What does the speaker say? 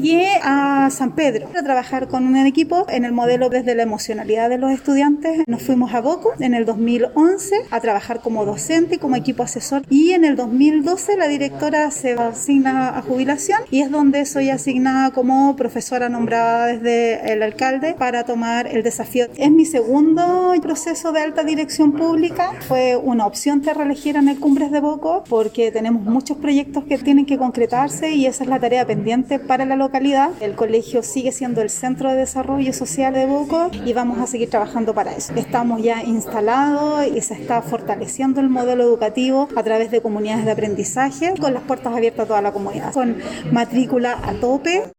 llegué a San Pedro a trabajar con un equipo en el modelo desde la emocionalidad de los estudiantes. Nos fuimos a Boco en el 2011 a trabajar como docente y como equipo asesor, y en el 2012 la directora se asigna a jubilación y es donde soy asignada como profesora nombrada desde el alcalde para tomar el desafío. Es mi segundo proceso de alta dirección pública. Fue una opción de reelegir en el Cumbres de Boco porque tenemos muchos proyectos que tienen que concretarse y esa es la tarea pendiente para la localidad. El colegio sigue siendo el centro de desarrollo social de Boco y vamos a seguir trabajando para eso. Estamos ya instalados y se está fortaleciendo el modelo educativo a través de comunidades de aprendizaje con las puertas abiertas a toda la comunidad, con matrícula a tope.